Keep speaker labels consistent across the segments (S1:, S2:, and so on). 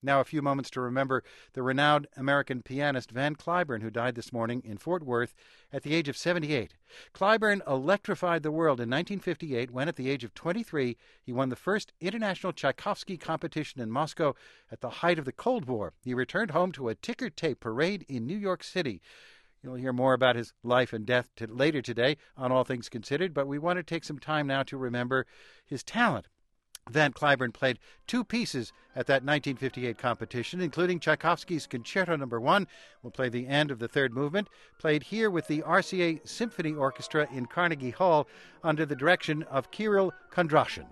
S1: Now, a few moments to remember the renowned American pianist Van Cliburn, who died this morning in Fort Worth at the age of 78. Cliburn electrified the world in 1958 when, at the age of 23, he won the first international Tchaikovsky competition in Moscow at the height of the Cold War. He returned home to a ticker tape parade in New York City. You'll hear more about his life and death later today on All Things Considered, but we want to take some time now to remember his talent. Van Cliburn played two pieces at that 1958 competition, including Tchaikovsky's Concerto No. 1. We'll play the end of the third movement, played here with the RCA Symphony Orchestra in Carnegie Hall under the direction of Kirill Kondrashin.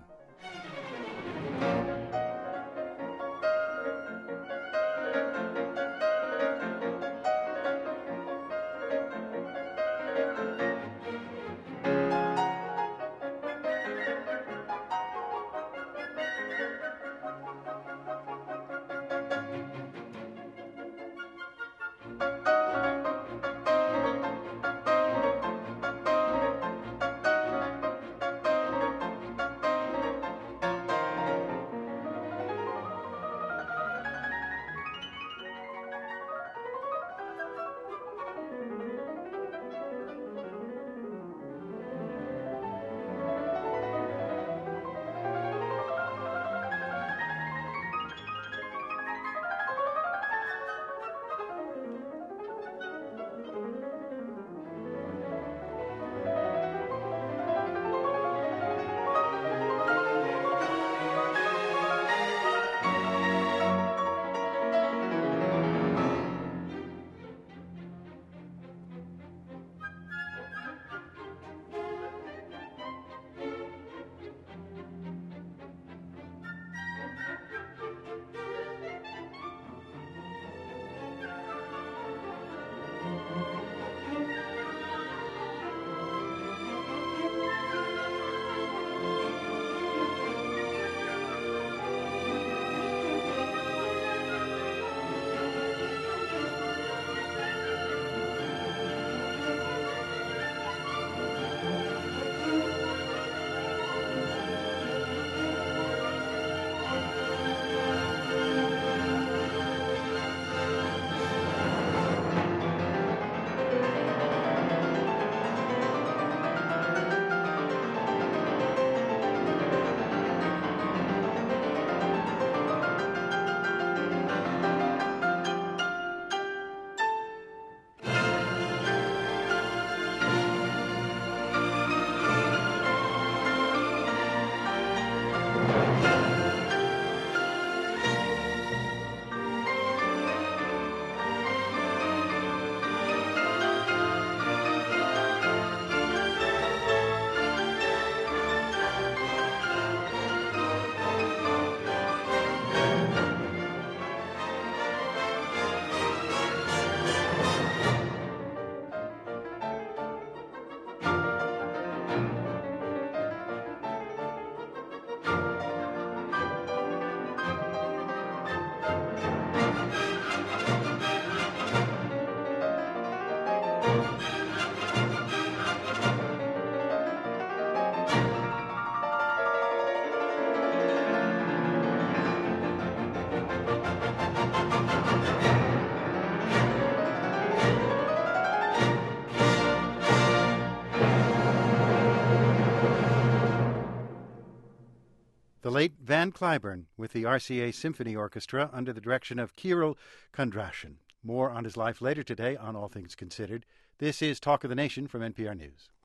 S1: The late Van Cliburn with the RCA Symphony Orchestra under the direction of Kirill Kondrashin. More on his life later today on All Things Considered. This is Talk of the Nation from NPR News.